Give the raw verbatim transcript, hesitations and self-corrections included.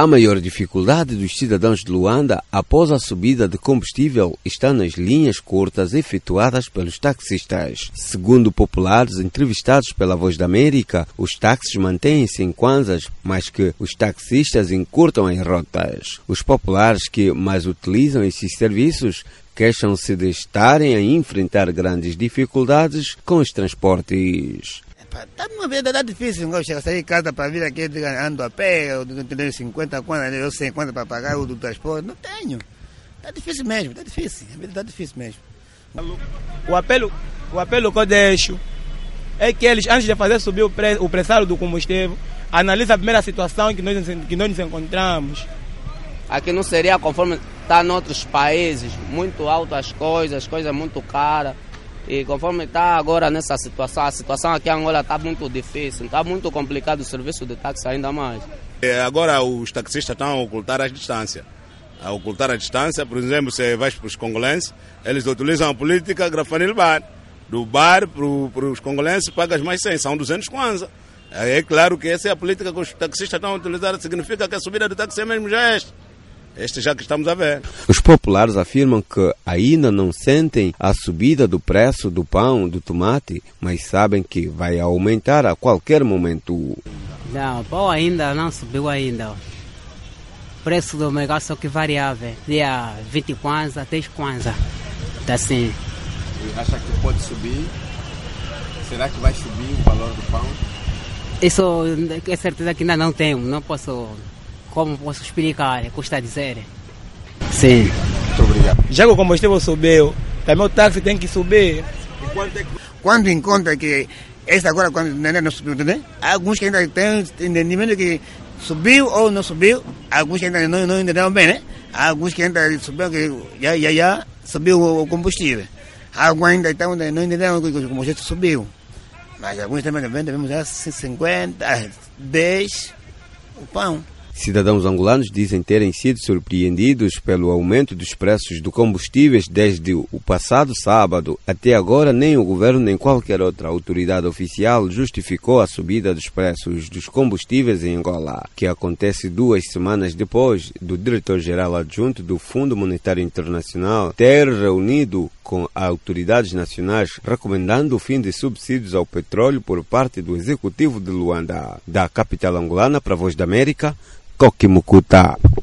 A maior dificuldade dos cidadãos de Luanda após a subida de combustível está nas linhas curtas efetuadas pelos taxistas. Segundo populares entrevistados pela Voz da América, os táxis mantêm-se em Kwanzas, mas que os taxistas encurtam as rotas. Os populares que mais utilizam esses serviços queixam-se de estarem a enfrentar grandes dificuldades com os transportes. Está uma vida tá difícil, não chega a sair de casa para vir aqui, ando a pé, eu tenho cinquenta contas, eu cinquenta para pagar o do transporte, não tenho. Está difícil mesmo, está difícil, a vida está difícil mesmo. O apelo, o apelo que eu deixo é que eles, antes de fazer subir o, pre, o pressário do combustível, analisem a primeira situação que nós, que nós nos encontramos. Aqui não seria conforme está em outros países, muito alto as coisas, coisas muito caras. E conforme está agora nessa situação, a situação aqui em Angola está muito difícil, está muito complicado o serviço de táxi ainda mais. Agora os taxistas estão a ocultar as distâncias. A ocultar a distância, por exemplo, você vai para os congolenses, eles utilizam a política grafanil bar. Do bar para os congolenses pagas mais cem, são duzentos kwanza. É claro que essa é a política que os taxistas estão a utilizar, significa que a subida do táxi é mesmo já é esta. Este já que estamos a ver. Os populares afirmam que ainda não sentem a subida do preço do pão, do tomate, mas sabem que vai aumentar a qualquer momento. Não, o pão ainda não subiu ainda. O preço do negócio só que variável. Dia vinte kwanza, dez kwanza. Está assim. E acha que pode subir? Será que vai subir o valor do pão? Isso é certeza que ainda não tenho, não posso... Como posso explicar? Custa dizer. Sim. Muito obrigado. Já que o combustível subiu, também o táxi tem que subir. Quando encontra que esta agora, quando não subiu, entendeu? Alguns que ainda têm entendimento que subiu ou não subiu, alguns que ainda não, não entenderam bem, né? Alguns que ainda subiu, que já, já, já subiu o combustível. Alguns ainda estão, não entenderam que o combustível subiu. Mas alguns também devemos já cinquenta, dez, o pão. Cidadãos angolanos dizem terem sido surpreendidos pelo aumento dos preços do combustíveis desde o passado sábado. Até agora, nem o governo nem qualquer outra autoridade oficial justificou a subida dos preços dos combustíveis em Angola, que acontece duas semanas depois do diretor-geral adjunto do Fundo Monetário Internacional ter reunido com autoridades nacionais recomendando o fim de subsídios ao petróleo por parte do executivo de Luanda. Da capital angolana para a Voz da América, Koki Mukuta.